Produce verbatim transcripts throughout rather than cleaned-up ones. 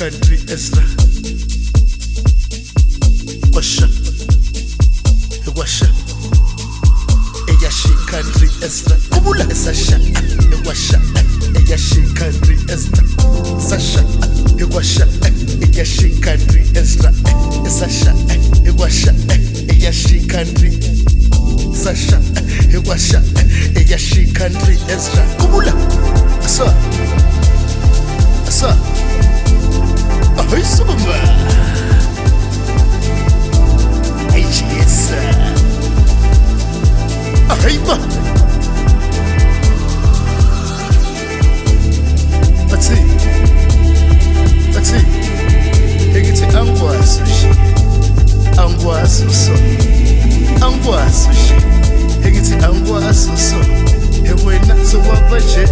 country Ezra. Washa, washa. Eya she country Ezra. Kubula Sasha, washa. Eya she country Ezra. Sasha, washa. Eya she country Ezra. Sasha, washa. Eya she country. Sasha, washa. Eya she country Ezra. Kubula. Asa, asa. Ahoy Sumba. Hey yes. Ahoy ma. Let's see. Let's see. Take it to Angwa Sushi. Angwa Suso. Angwa Sushi. Take it to Angwa Suso. Hey we not so what budget.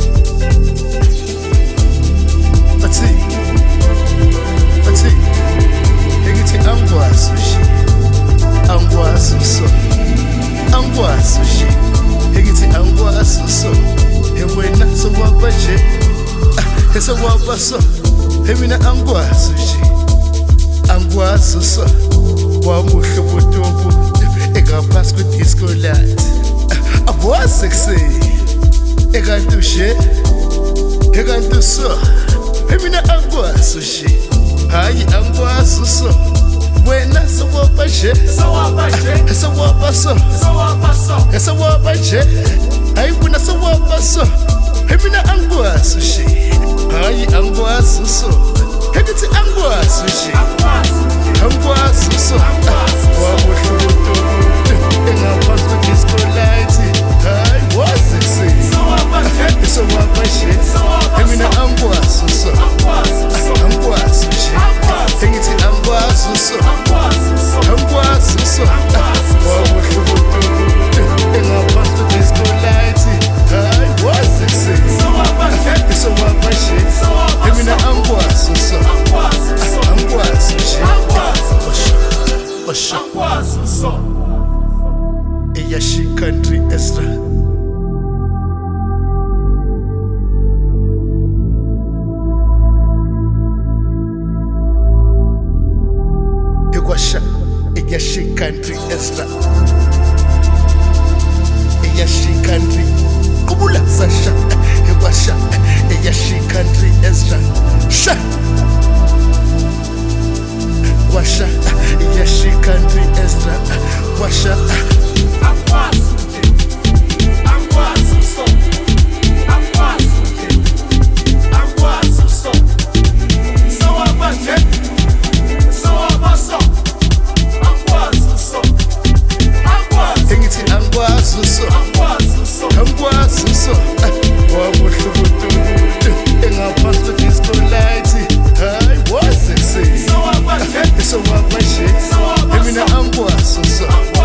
Let's see. Let's see. Take it to Angwa Sushi. Angwa Suso. Angwa Sushi. Take it to Angwa Suso. Hey we not so what budget. It's a wabaso. Hey we not Angwa Sushi. Angwa Suso. Wamusha butobu. Ega pass with disco light. A boy sexy. Ega do shit. Ega do so. Emina Angwa Sushi. Hayi Angwa Suso. Wena so wabaje. So wabaje. So wabaso. So wabaso. So wabaje. Hayi wena so wabaso. Emina Angwa Sushi. Hayi Angwa Suso. Hegiti Angwa Sushi. Angwa Suso. Wamushuto. Enga pass with disco light. Hayi was sexy. So wabaje. So wabaje. Emina Angwa Suso. Angwa Sushi. Hegiti Angwa Suso. Angwa Suso. Wamushuto. Enga pass with disco light. Hayi was sexy. So wabaje. So wabaje. Emina Angwa Suso. Angwa Sushi. Washa. Angwa Suso. Eya she country Ezra. Washa. Eya she country Ezra. Eya she country. Kubula Sasha. Washa. Eya she country Ezra. Sha. Washa. Eya she country Ezra. Washa. Angwa Sushi. Angwa Suso. Angwa Sushi. Angwa Suso. So wabaje. So wabaso. Angwa Suso. Angwa Suso. Engiti Angwa Suso. Angwa Suso. Angwa Suso. Wamushubutu. Enga pass with disco light. Hayi was sexy. So wabaje. So wabaje. Emina Angwa Suso.